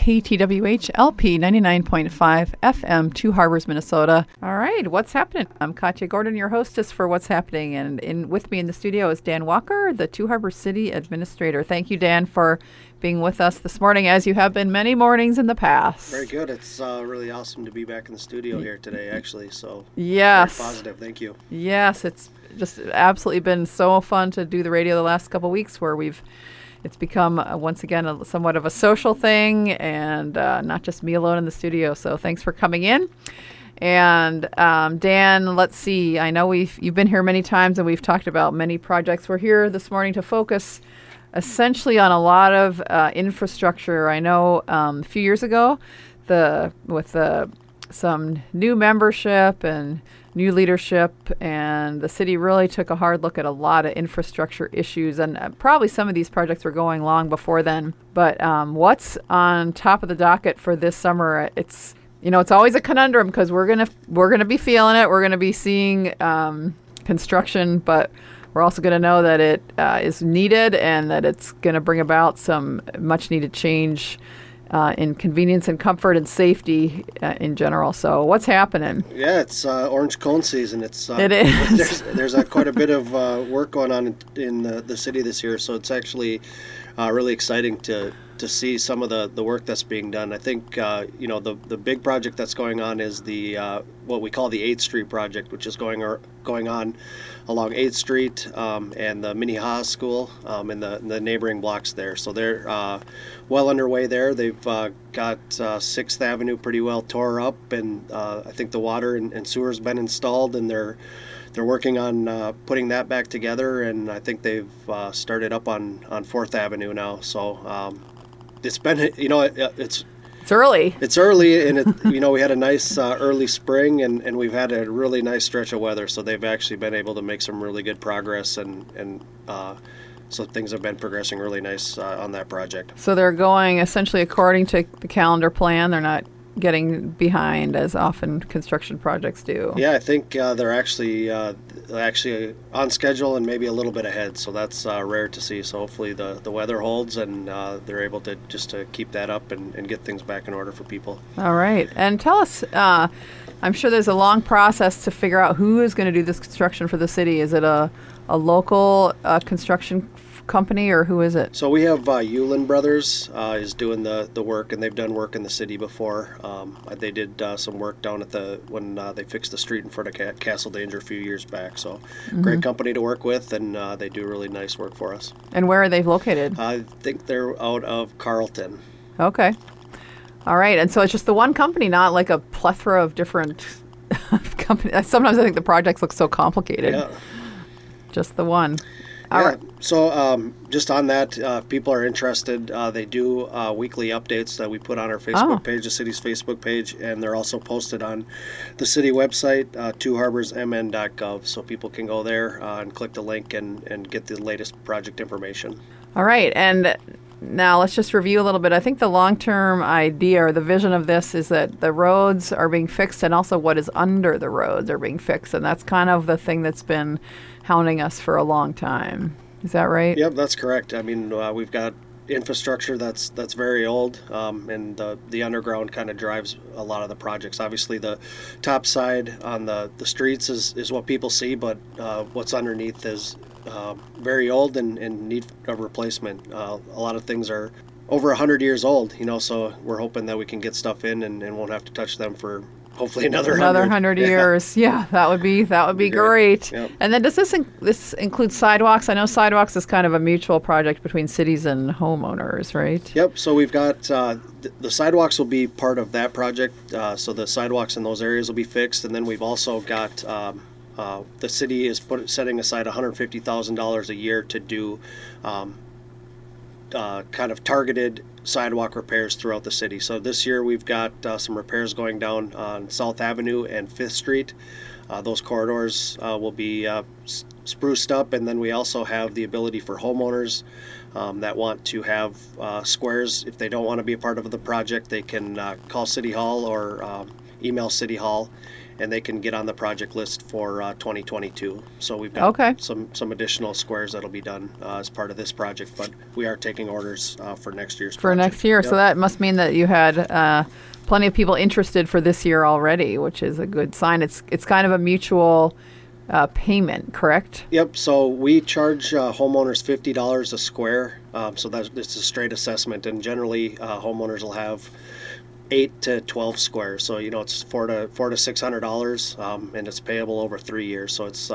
KTWH LP 99.5 FM, Two Harbors, Minnesota. All right, what's happening? I'm Katya Gordon, your hostess for What's Happening, and with me in the studio is Dan Walker, the Two Harbors City Administrator. Thank you, Dan, for being with us this morning, as you have been many mornings in the past. Very good. It's really awesome to be back in the studio here today, actually. So yes, very positive. Thank you. Yes, it's just absolutely been so fun to do the radio the last couple of weeks, where it's become once again somewhat of a social thing, and not just me alone in the studio. So thanks for coming in. And Dan, let's see. I know you've been here many times, and we've talked about many projects. We're here this morning to focus essentially on a lot of infrastructure. I know a few years ago, with some new membership and new leadership, and the city really took a hard look at a lot of infrastructure issues, and probably some of these projects were going long before then. But what's on top of the docket for this summer? It's always a conundrum, because we're gonna be feeling it. We're gonna be seeing construction, but we're also going to know that it is needed, and that it's going to bring about some much needed change in convenience and comfort and safety in general. So what's happening? Yeah, it's orange cone season. It is. There's quite a bit of work going on in the city this year, so it's actually really exciting to see some of the work that's being done. I think the big project that's going on is the what we call the 8th Street project, which is going on along 8th Street and the Minnehaha School and the neighboring blocks there. So they're well underway there. They've got 6th Avenue pretty well tore up, and I think the water and sewer's been installed, and they're working on putting that back together, and I think they've started up on 4th Avenue now. So it's been, it's early. It's early, and we had a nice early spring, and we've had a really nice stretch of weather. So they've actually been able to make some really good progress, and so things have been progressing really nice on that project. So they're going essentially according to the calendar plan. They're not getting behind as often construction projects do. Yeah, I think they're actually on schedule and maybe a little bit ahead. So that's rare to see. So hopefully the weather holds, and they're able to keep that up and get things back in order for people. All right. And tell us, I'm sure there's a long process to figure out who is going to do this construction for the city. Is it a local construction company, or who is it? So we have Yulin Brothers is doing the work, and they've done work in the city before. They did some work down at when they fixed the street in front of Castle Danger a few years back. So great company to work with, and they do really nice work for us. And where are they located? I think they're out of Carlton. Okay. All right. And so it's just the one company, not like a plethora of different companies. Sometimes I think the projects look so complicated. Yeah. Just the one. All right. So just on that, if people are interested, they do weekly updates that we put on our Facebook page, the city's Facebook page, and they're also posted on the city website, twoharborsmn.gov, so people can go there and click the link and get the latest project information. All right. And now let's just review a little bit. I think the long-term idea or the vision of this is that the roads are being fixed, and also what is under the roads are being fixed, and that's kind of the thing that's been hounding us for a long time. Is that right? Yep, that's correct. I mean, we've got infrastructure that's very old, and the underground kind of drives a lot of the projects. Obviously, the top side on the streets is what people see, but what's underneath is very old and in need of replacement. A lot of things are over 100 years old, so we're hoping that we can get stuff in and won't have to touch them for hopefully another 100 years. Yeah, that would be great. Yep. And then does this include sidewalks? I know sidewalks is kind of a mutual project between cities and homeowners, right? Yep. So we've got the sidewalks will be part of that project. So the sidewalks in those areas will be fixed, and then we've also got the city is setting aside $150,000 a year to do kind of targeted sidewalk repairs throughout the city. So this year we've got some repairs going down on South Avenue and 5th Street. Those corridors will be spruced up, and then we also have the ability for homeowners that want to have squares. If they don't want to be a part of the project, they can call City Hall or email City Hall, and they can get on the project list for 2022. So we've got some additional squares that'll be done as part of this project, but we are taking orders for next year's project. Next year. Yep. So that must mean that you had plenty of people interested for this year already, which is a good sign. It's kind of a mutual payment, correct? Yep. So we charge homeowners $50 a square. So it's a straight assessment, and generally homeowners will have 8 to 12 squares. So it's $400 to $600, and it's payable over 3 years. So it's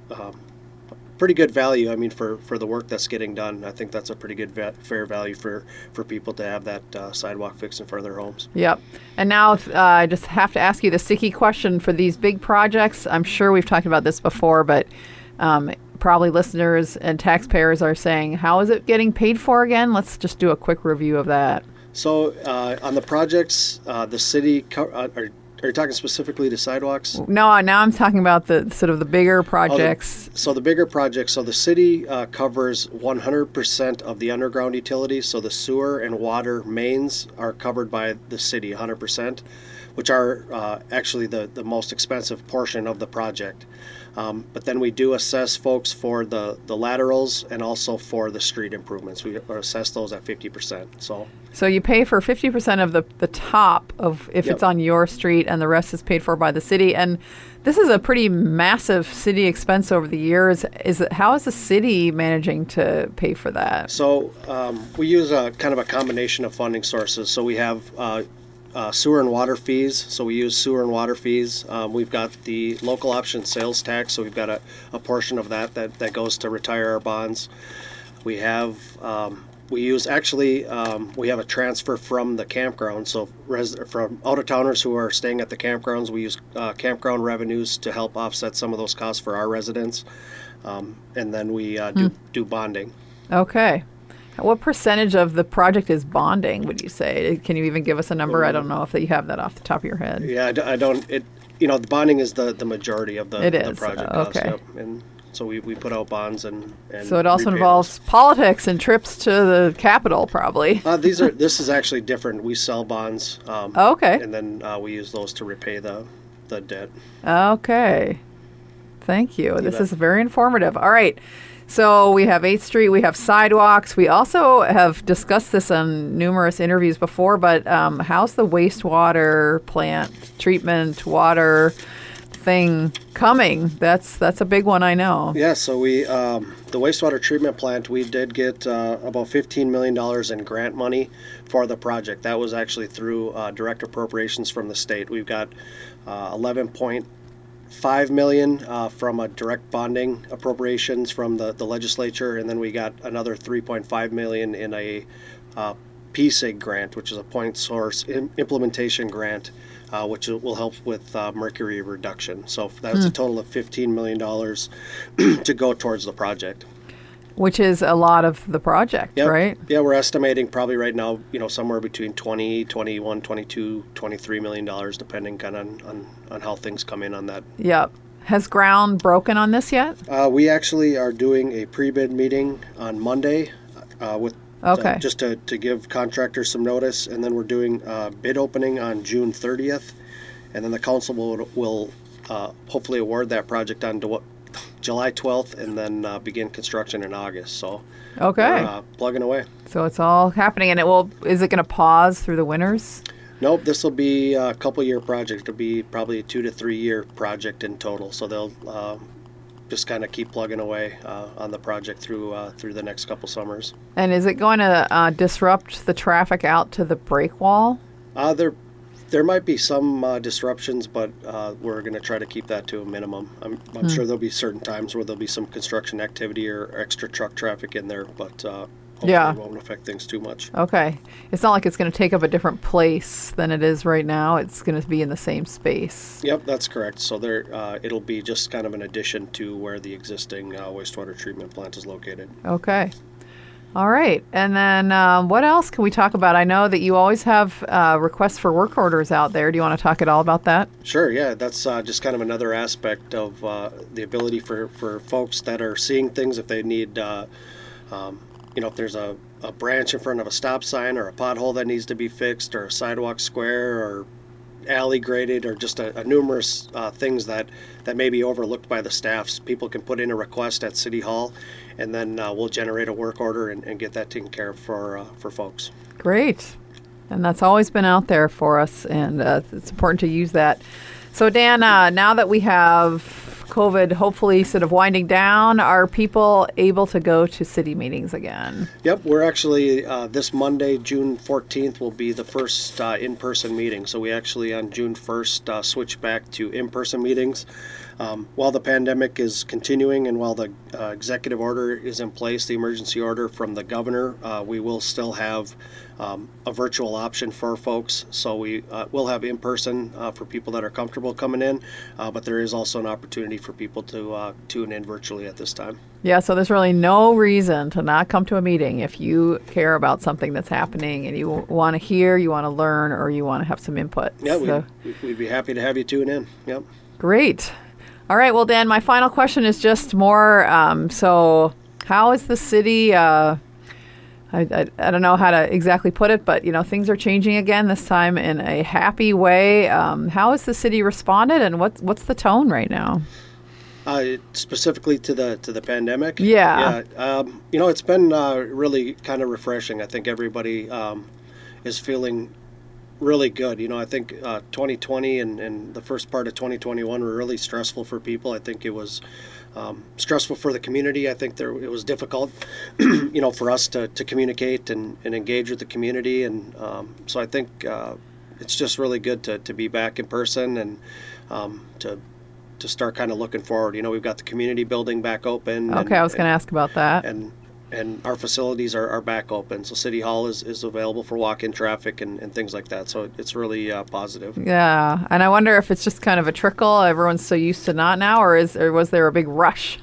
pretty good value. I mean, for the work that's getting done, I think that's a pretty good fair value for people to have that sidewalk fixed in front of their homes. Yep. And now I just have to ask you the sticky question for these big projects. I'm sure we've talked about this before, but probably listeners and taxpayers are saying, how is it getting paid for again? Let's just do a quick review of that. So on the projects, the city, are you talking specifically to sidewalks? No, now I'm talking about the sort of the bigger projects. So the bigger projects, so the city covers 100% of the underground utilities. So the sewer and water mains are covered by the city 100%, which are actually the most expensive portion of the project. But then we do assess folks for the laterals and also for the street improvements. We assess those at 50%. So you pay for 50% of the top of if it's on your street, and the rest is paid for by the city. And this is a pretty massive city expense over the years. How is the city managing to pay for that? So we use a kind of a combination of funding sources. So we have sewer and water fees. So we use sewer and water fees. We've got the local option sales tax. So we've got a portion of that goes to retire our bonds. We have we have a transfer from the campground. So from out-of-towners who are staying at the campgrounds, we use campground revenues to help offset some of those costs for our residents. And then we do bonding. Okay. What percentage of the project is bonding, would you say? Can you even give us a number? I don't know if you have that off the top of your head. Yeah, I don't. The bonding is the majority of the project cost. Okay. Yep. And so we put out bonds and so it also involves politics and trips to the Capitol, probably. This is actually different. We sell bonds. Okay. And then we use those to repay the debt. Okay. Thank you. This is very informative. All right. So we have 8th Street, we have sidewalks. We also have discussed this on numerous interviews before, but how's the wastewater plant treatment water thing coming? That's a big one, I know. Yeah, so the wastewater treatment plant, we did get about $15 million in grant money for the project. That was actually through direct appropriations from the state. We've got 11.5 million from a direct bonding appropriations from the legislature, and then we got another 3.5 million in a PSIG grant, which is a point source implementation grant, which will help with mercury reduction. So that's a total of $15 million to go towards the project. Which is a lot of the project, right? Yeah, we're estimating probably right now, somewhere between 20, 21, 22, $23 million, depending kind of on how things come in on that. Yep. Has ground broken on this yet? We actually are doing a pre-bid meeting on Monday just to give contractors some notice, and then we're doing bid opening on June 30th, and then the council will hopefully award that project on July 12th, and then begin construction in August. So we're plugging away. So it's all happening, and is it going to pause through the winters? Nope, this will be a couple-year project. It'll be probably a 2 to 3 year project in total. So they'll just kind of keep plugging away on the project through the next couple summers. And is it going to disrupt the traffic out to the break wall? There might be some disruptions, but we're going to try to keep that to a minimum. I'm sure there'll be certain times where there'll be some construction activity or extra truck traffic in there, but hopefully it won't affect things too much. Okay. It's not like it's going to take up a different place than it is right now. It's going to be in the same space. Yep, that's correct. So it'll be just kind of an addition to where the existing wastewater treatment plant is located. Okay. All right. And then what else can we talk about? I know that you always have requests for work orders out there. Do you want to talk at all about that? Sure. Yeah. That's just kind of another aspect of the ability for folks that are seeing things, if they need, if there's a branch in front of a stop sign or a pothole that needs to be fixed or a sidewalk square or alley graded, or just a numerous things that may be overlooked by the staffs. People can put in a request at City Hall, and then we'll generate a work order and get that taken care of for folks. Great. And that's always been out there for us, and it's important to use that. So, Dan, now that we have COVID hopefully sort of winding down, are people able to go to city meetings again? Yep, we're actually, this Monday, June 14th, will be the first in-person meeting. So we actually, on June 1st, switch back to in-person meetings. While the pandemic is continuing and while the executive order is in place, the emergency order from the governor, we will still have a virtual option for folks. So we will have in-person for people that are comfortable coming in, but there is also an opportunity for people to tune in virtually at this time. Yeah, so there's really no reason to not come to a meeting if you care about something that's happening and you want to hear, you want to learn, or you want to have some input. Yeah, so, we'd be happy to have you tune in. Yep. Great. All right, well, Dan, my final question is just more, so how is the city, I don't know how to exactly put it, but, things are changing again, this time in a happy way. How has the city responded, and what's the tone right now? Specifically to the pandemic? Yeah. It's been really kind of refreshing. I think everybody is feeling really good. I think 2020 and the first part of 2021 were really stressful for people. I think it was stressful for the community. I think it was difficult, for us to communicate and engage with the community. And so I think it's just really good to be back in person and to start kind of looking forward. We've got the community building back open. Okay, I was going to ask about that. And our facilities are back open. So City Hall is available for walk-in traffic and things like that. So it's really positive. Yeah, and I wonder if it's just kind of a trickle. Everyone's so used to not now, or was there a big rush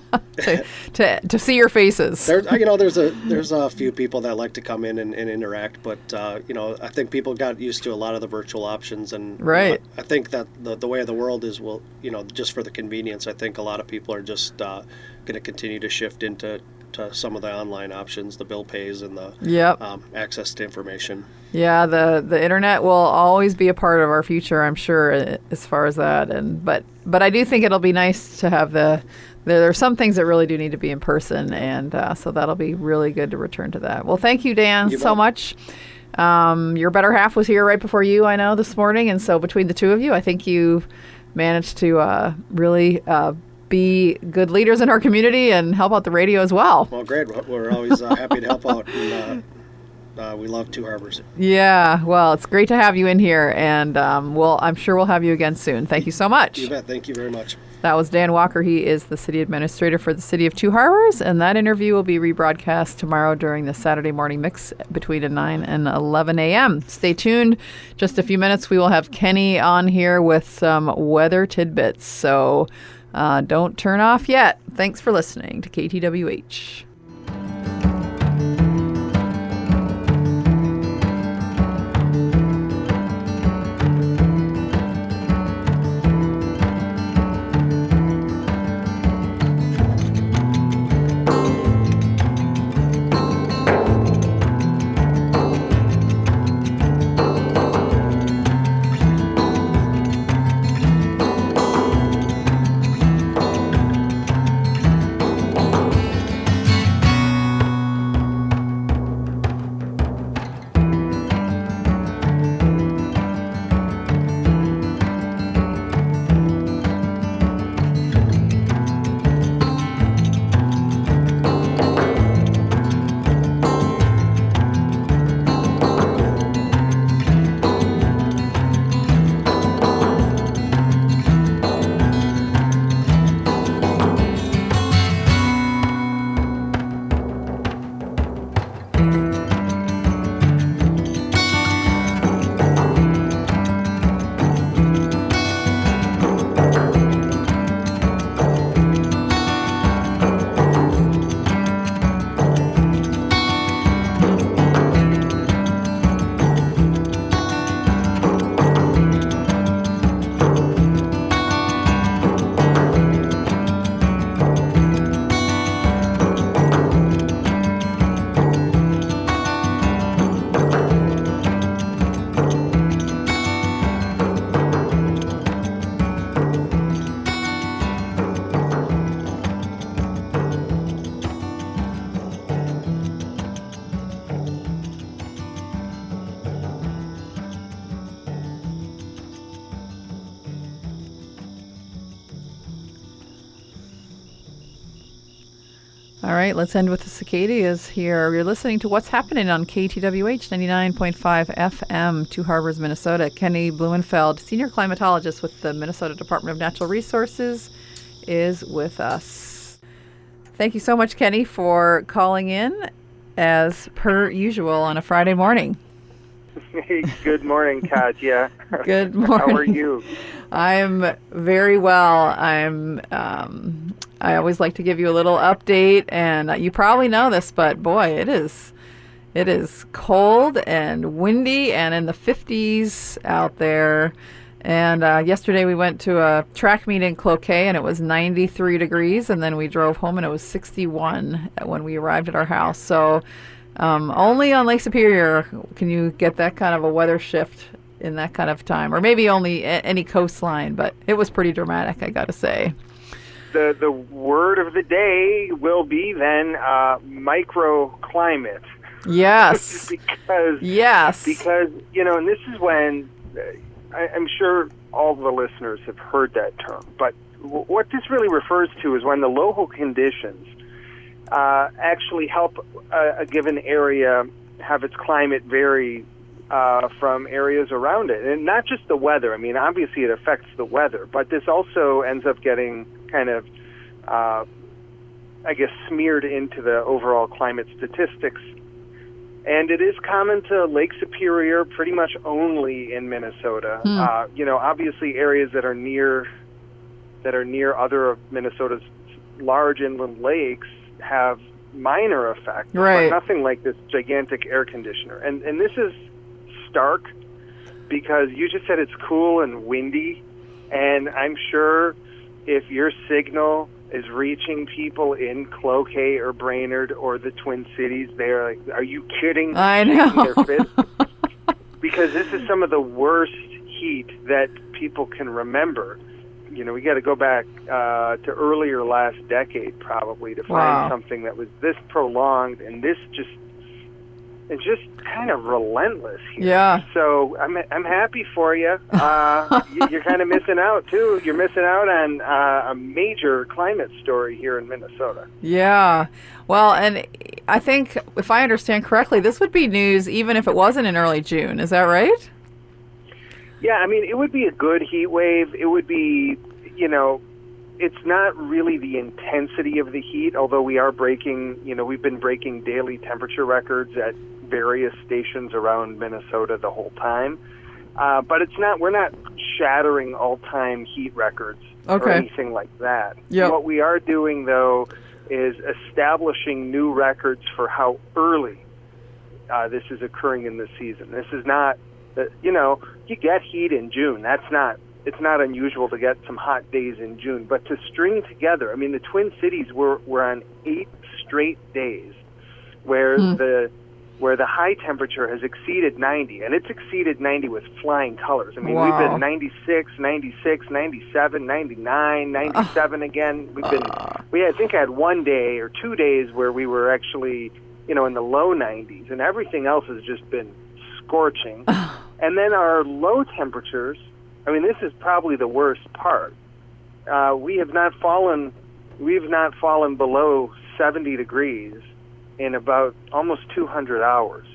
to see your faces? There's a few people that like to come in and interact, but I think people got used to a lot of the virtual options, and right. I think that the way of the world is, just for the convenience, I think a lot of people are just going to continue to shift into some of the online options, the bill pays and the access to information. Yeah, the internet will always be a part of our future, I'm sure, as far as that. But I do think it'll be nice to have there are some things that really do need to be in person, and so that'll be really good to return to that. Well, thank you, Dan, so much. Your better half was here right before you, I know, this morning, and so between the two of you, I think you've managed to really be good leaders in our community and help out the radio as well. Well, great. We're always happy to help out. And, we love Two Harbors. Yeah, well, it's great to have you in here, and I'm sure we'll have you again soon. Thank you so much. You bet. Thank you very much. That was Dan Walker. He is the city administrator for the city of Two Harbors, and that interview will be rebroadcast tomorrow during the Saturday morning mix between 9 and 11 a.m. Stay tuned. Just a few minutes, we will have Kenny on here with some weather tidbits, so don't turn off yet. Thanks for listening to KTWH. All right, let's end with the cicadas here. You're listening to What's Happening on KTWH 99.5 FM, Two Harbors, Minnesota. Kenny Blumenfeld, senior climatologist with the Minnesota Department of Natural Resources, is with us. Thank you so much, Kenny, for calling in as per usual on a Friday morning. Hey, good morning, Katya. Good morning. How are you? I'm very well. I always like to give you a little update, and you probably know this, but boy, it is cold and windy and in the 50s out there. And yesterday we went to a track meet in Cloquet, and it was 93 degrees, and then we drove home, and it was 61 when we arrived at our house. So only on Lake Superior can you get that kind of a weather shift in that kind of time, or maybe only any coastline, but it was pretty dramatic, I got to say. The word of the day will be then microclimate. Yes. because and this is when I'm sure all the listeners have heard that term, but what this really refers to is when the local conditions actually help a given area have its climate vary from areas around it. And not just the weather. I mean, obviously it affects the weather, but this also ends up getting kind of, smeared into the overall climate statistics. And it is common to Lake Superior pretty much only in Minnesota. Obviously areas that are near other of Minnesota's large inland lakes have minor effects, right, but nothing like this gigantic air conditioner. And this is stark because you just said it's cool and windy, and I'm sure if your signal is reaching people in Cloquet or Brainerd or the Twin Cities, they're like, are you kidding? I know. Because this is some of the worst heat that people can remember. We got to go back to earlier last decade probably to find something that was this prolonged, and it's just kind of relentless here. Yeah. So I'm happy for you. You're kind of missing out too. You're missing out on a major climate story here in Minnesota. Yeah. Well, and I think if I understand correctly, this would be news even if it wasn't in early June. Is that right? Yeah, I mean, it would be a good heat wave. It would be, it's not really the intensity of the heat, although we are breaking, we've been breaking daily temperature records at various stations around Minnesota the whole time. But we're not shattering all-time heat records or anything like that. Yep. What we are doing, though, is establishing new records for how early this is occurring in the season. This is not, you get heat in June. It's not unusual to get some hot days in June, but to string together, I mean, the Twin Cities were on 8 straight days where the high temperature has exceeded 90, and it's exceeded 90 with flying colors. I mean, we've been 96, 96, 97, 99, 97 again. I think I had 1 day or 2 days where we were actually, in the low 90s, and everything else has just been scorching. And then our low temperatures, I mean, this is probably the worst part. We've not fallen below 70 degrees in about almost 200 hours.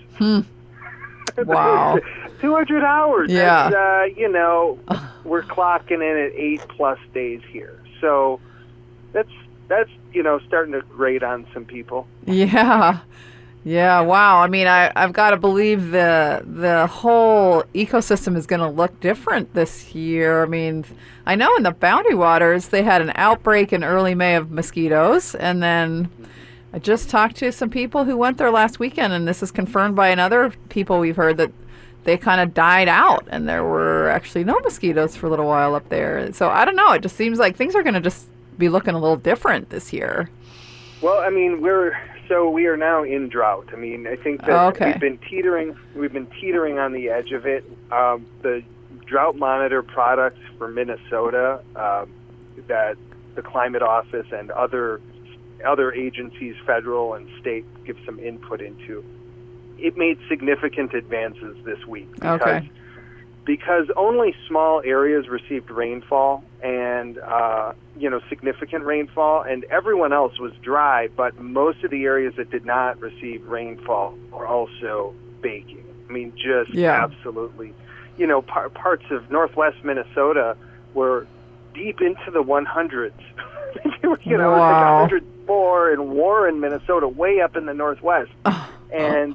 Wow. 200 hours. Yeah. We're clocking in at 8+ days here. So that's starting to grate on some people. Yeah. Yeah, wow. I mean, I've got to believe the whole ecosystem is going to look different this year. I mean, I know in the Boundary Waters, they had an outbreak in early May of mosquitoes, and then I just talked to some people who went there last weekend, and this is confirmed by another people we've heard that they kind of died out, and there were actually no mosquitoes for a little while up there. So I don't know. It just seems like things are going to just be looking a little different this year. Well, I mean, we are now in drought. I mean, I think that we've been teetering on the edge of it. The drought monitor products for Minnesota that the Climate Office and other agencies, federal and state, give some input into, it made significant advances this week because because only small areas received rainfall and significant rainfall, and everyone else was dry, but most of the areas that did not receive rainfall were also baking. I mean, just absolutely. Parts of northwest Minnesota were deep into the 100s. It was like 104 in Warren, Minnesota, way up in the northwest, and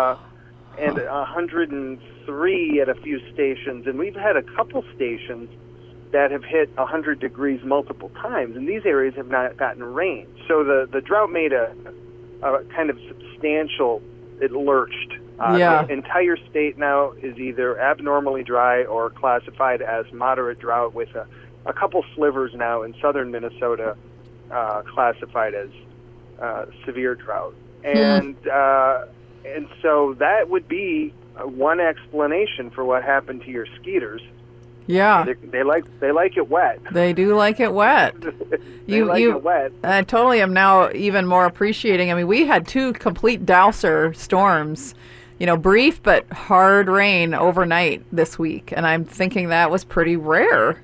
103 at a few stations. And we've had a couple stations that have hit 100 degrees multiple times, and these areas have not gotten rain. So the drought made a kind of substantial, it lurched. The entire state now is either abnormally dry or classified as moderate drought, with a couple slivers now in southern Minnesota classified as severe drought. And so that would be one explanation for what happened to your skeeters. Yeah, they like it wet. They do like it wet. It wet. I totally am now even more appreciating. I mean, we had 2 complete dowser storms, brief but hard rain overnight this week, and I'm thinking that was pretty rare.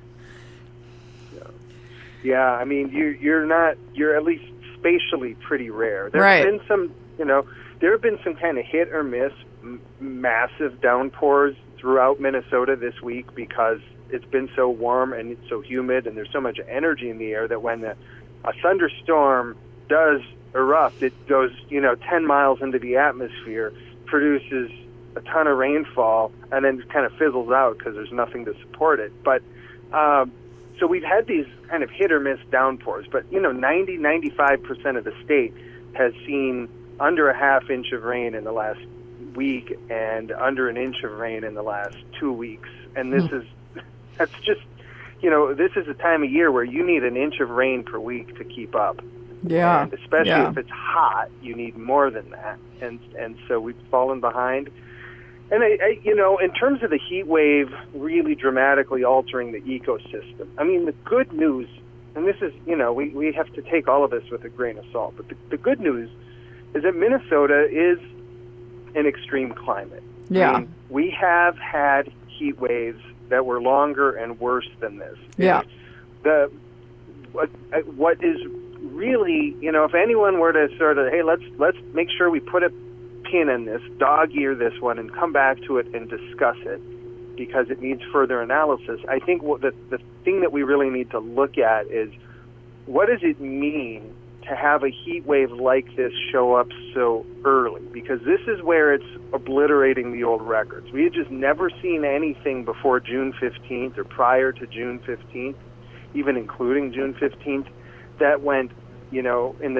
Yeah, I mean, you're at least spatially pretty rare. There right. have been some, there have been some kind of hit or miss massive downpours throughout Minnesota this week because it's been so warm and it's so humid and there's so much energy in the air that when a thunderstorm does erupt, it goes, 10 miles into the atmosphere, produces a ton of rainfall, and then kind of fizzles out because there's nothing to support it. But so we've had these kind of hit or miss downpours, but 95% of the state has seen under a half inch of rain in the last week and under an inch of rain in the last 2 weeks. And that's just, this is a time of year where you need an inch of rain per week to keep up. Yeah. And especially if it's hot, you need more than that. And so we've fallen behind. And in terms of the heat wave really dramatically altering the ecosystem, I mean, the good news, and this is, we have to take all of this with a grain of salt, but the good news is that Minnesota is an extreme climate. Yeah. I mean, we have had heat waves that were longer and worse than this. Yeah. What is really, if anyone were to sort of, hey, let's make sure we put a pin in this, dog-ear this one, and come back to it and discuss it because it needs further analysis. I think the thing that we really need to look at is what does it mean to have a heat wave like this show up so early? Because this is where it's obliterating the old records. We had just never seen anything before June 15th or prior to June 15th, even including June 15th, that went, in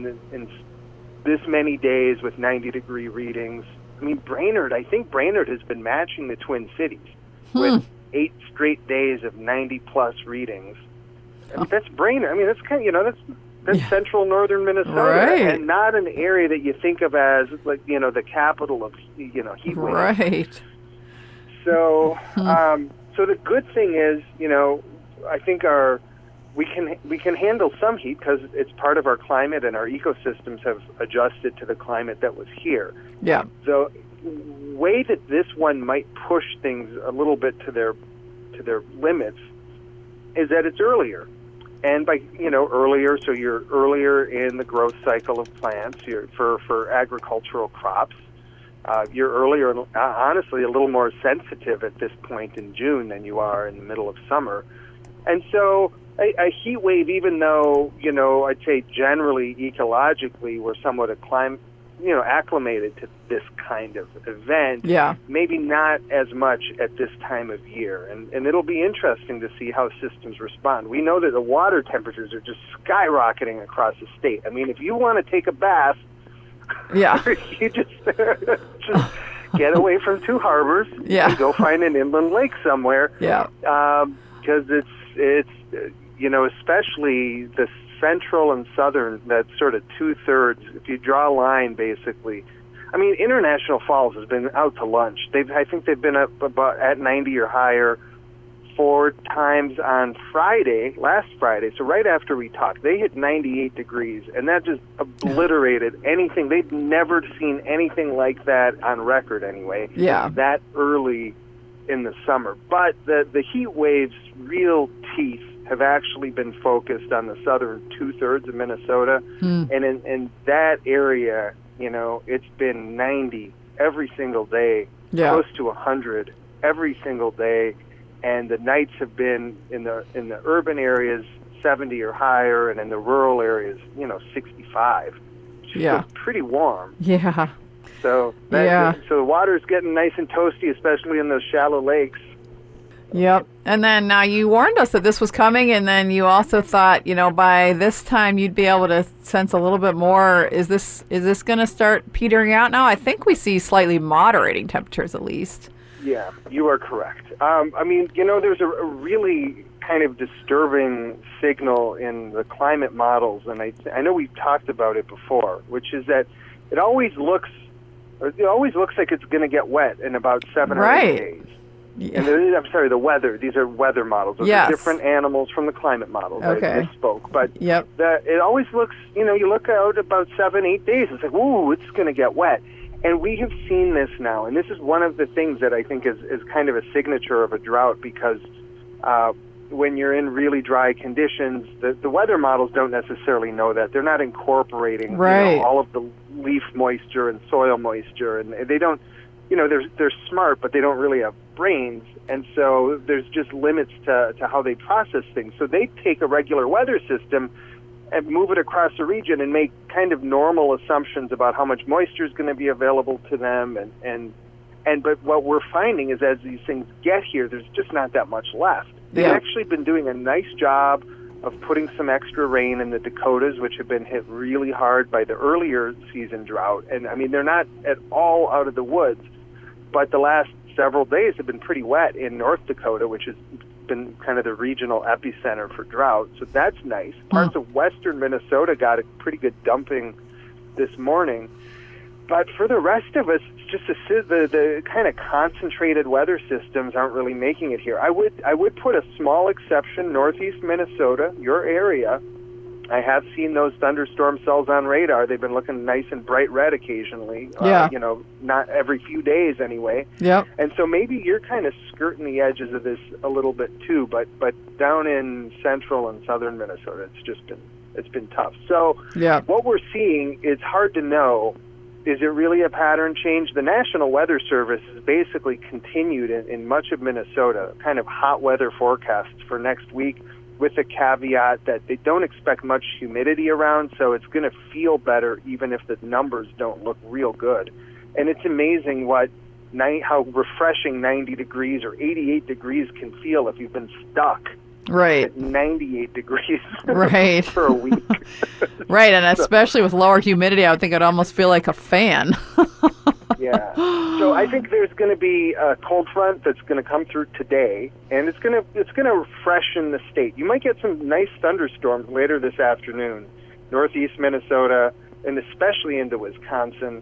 this many days with 90-degree readings. I mean, I think Brainerd has been matching the Twin Cities with 8 straight days of 90-plus readings. I mean, that's Brainerd. I mean, that's kind of, that's central northern Minnesota, right. And not an area that you think of as like the capital of heat wave. Right. So, so the good thing is, I think we can handle some heat because it's part of our climate and our ecosystems have adjusted to the climate that was here. Yeah. The way that this one might push things a little bit to their limits is that it's earlier. And by, earlier, so you're earlier in the growth cycle of plants for agricultural crops. You're earlier, honestly, a little more sensitive at this point in June than you are in the middle of summer. And so a heat wave, even though, I'd say generally ecologically we're somewhat acclimated to this kind of event, maybe not as much at this time of year. And it'll be interesting to see how systems respond. We know that the water temperatures are just skyrocketing across the state. I mean, if you want to take a bath, you just get away from 2 harbors and go find an inland lake somewhere. Because it's especially the central and southern, that sort of 2/3, if you draw a line, basically. I mean, International Falls has been out to lunch. I think they've been up about at 90 or higher 4 times on last Friday, so right after we talked. They hit 98 degrees, and that just obliterated anything. They'd never seen anything like that on record anyway. Yeah. That early in the summer. But the heat waves' real teeth have actually been focused on the southern 2/3 of Minnesota. And in that area, it's been 90 every single day, close to 100 every single day. And the nights have been in the urban areas 70 or higher, and in the rural areas, 65. So pretty warm. Yeah. So so the water's getting nice and toasty, especially in those shallow lakes. Yep. And then now you warned us that this was coming, and then you also thought, by this time you'd be able to sense a little bit more. Is this going to start petering out now? I think we see slightly moderating temperatures at least. Yeah, you are correct. There's a really kind of disturbing signal in the climate models, and I know we've talked about it before, which is that it always looks like it's going to get wet in about 7 or 8 days. Yeah. And I'm sorry, the weather. These are weather models. Those are different animals from the climate models. Okay. I misspoke. But it always looks, you look out about 7, 8 days, it's like, ooh, it's going to get wet. And we have seen this now. And this is one of the things that I think is kind of a signature of a drought, because when you're in really dry conditions, the weather models don't necessarily know that. They're not incorporating all of the leaf moisture and soil moisture. And they don't, they're smart, but they don't really have brains, and so there's just limits to how they process things. So they take a regular weather system and move it across the region and make kind of normal assumptions about how much moisture is going to be available to them, but what we're finding is as these things get here, there's just not that much left. They've actually been doing a nice job of putting some extra rain in the Dakotas, which have been hit really hard by the earlier season drought, and they're not at all out of the woods. But the last several days have been pretty wet in North Dakota, which has been kind of the regional epicenter for drought. So that's nice. Parts of western Minnesota got a pretty good dumping this morning. But for the rest of us, it's just the kind of concentrated weather systems aren't really making it here. I would put a small exception, northeast Minnesota, your area. I have seen those thunderstorm cells on radar. They've been looking nice and bright red occasionally. Not every few days anyway. Yeah. And so maybe you're kind of skirting the edges of this a little bit too. But down in central and southern Minnesota, it's been tough. So what we're seeing is hard to know. Is it really a pattern change? The National Weather Service has basically continued in much of Minnesota kind of hot weather forecasts for next week, with the caveat that they don't expect much humidity around, so it's going to feel better even if the numbers don't look real good. And it's amazing how refreshing 90 degrees or 88 degrees can feel if you've been stuck at 98 degrees for a week. Right, and especially with lower humidity, I would think it'd almost feel like a fan. Yeah. So I think there's going to be a cold front that's going to come through today, and it's going to freshen the state. You might get some nice thunderstorms later this afternoon, northeast Minnesota, and especially into Wisconsin.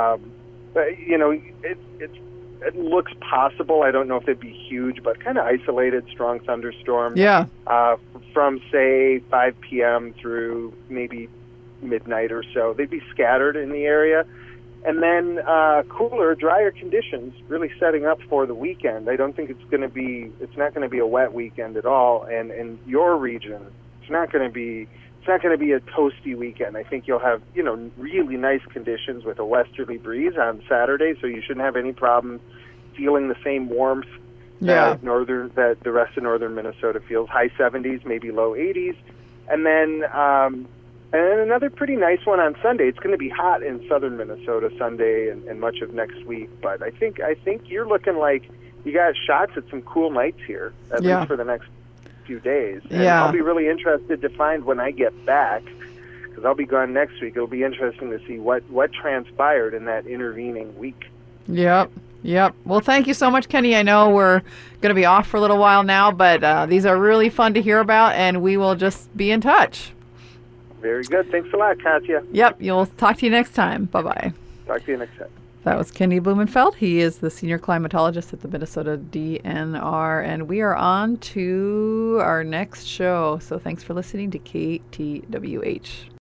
It looks possible. I don't know if they'd be huge, but kind of isolated, strong thunderstorms. Yeah. From say 5 p.m. through maybe midnight or so. They'd be scattered in the area. And then cooler, drier conditions really setting up for the weekend. I don't think it's not going to be a wet weekend at all. And in your region, it's not going to be a toasty weekend. I think you'll have, really nice conditions with a westerly breeze on Saturday, so you shouldn't have any problem feeling the same warmth that the rest of northern Minnesota feels. High 70s, maybe low 80s. And then another pretty nice one on Sunday. It's going to be hot in southern Minnesota Sunday and much of next week. But I think you're looking like you got shots at some cool nights here, at least for the next few days. And I'll be really interested to find when I get back, because I'll be gone next week. It'll be interesting to see what transpired in that intervening week. Yep. Well, thank you so much, Kenny. I know we're going to be off for a little while now, but these are really fun to hear about, and we will just be in touch. Very good. Thanks a lot, Katya. Yep. You'll talk to you next time. Bye-bye. Talk to you next time. That was Kenny Blumenfeld. He is the senior climatologist at the Minnesota DNR, and we are on to our next show. So thanks for listening to KTWH.